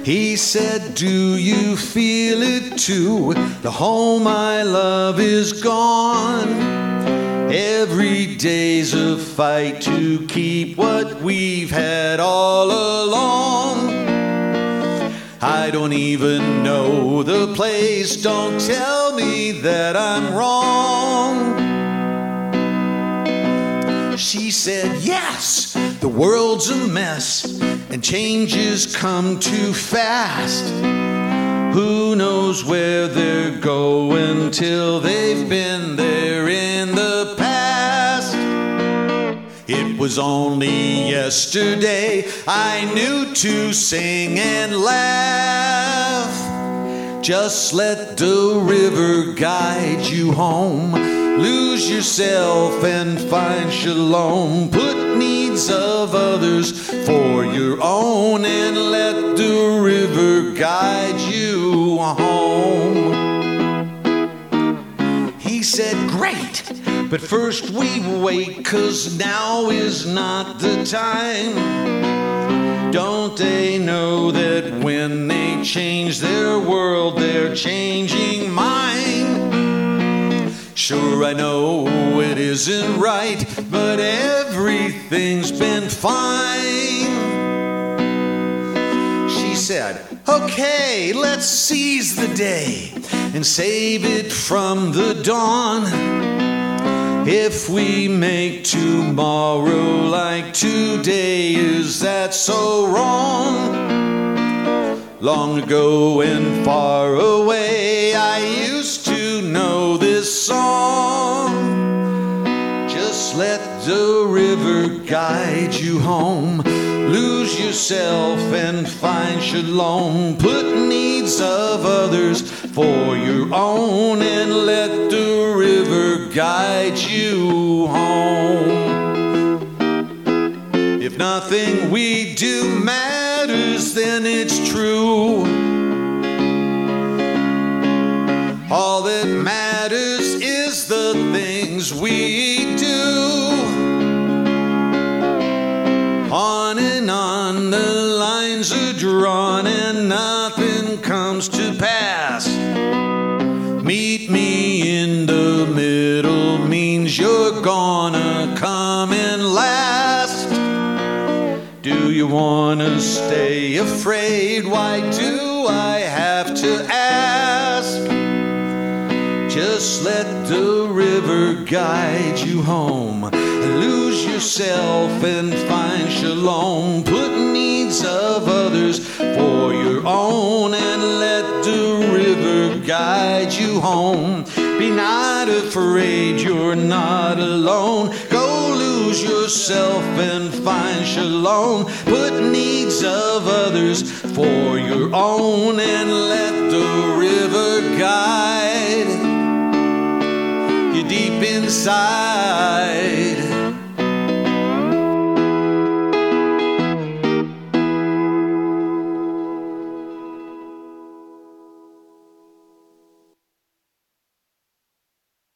He said, do you feel it too? The home I love is gone. Every day's a fight to keep what we've had all along. I don't even know the place. Don't tell me that I'm wrong. She said, yes, the world's a mess and changes come too fast. Who knows where they're going till they've been there in the past. It was only yesterday I knew to sing and laugh. Just let the river guide you home. Lose yourself and find shalom. Put needs of others for your own and let the river guide you home. He said, great, but first we wait, 'cause now is not the time. Don't they know that when they change their world, they're changing mine? Sure, I know it isn't right, but everything's been fine. She said, okay, let's seize the day and save it from the dawn. If we make tomorrow like today, is that so wrong? Long ago and far away, I used to know this song. Just let the river guide you home. Lose yourself and find shalom. Put needs of others for your own and let the river guide you home. If nothing we do matters, then it's true. All that matters is the things we do. On and on the lines are drawn and nothing comes to pass. Meet me in the middle means you're gonna come in last. Do you wanna stay afraid? Why do I have to ask? Just let the river guide you home. Lose yourself and find shalom. Put needs of others for your own and let the river guide you home. Be not afraid, you're not alone. Go lose yourself and find shalom. Put needs of others for your own and let the river guide you deep inside.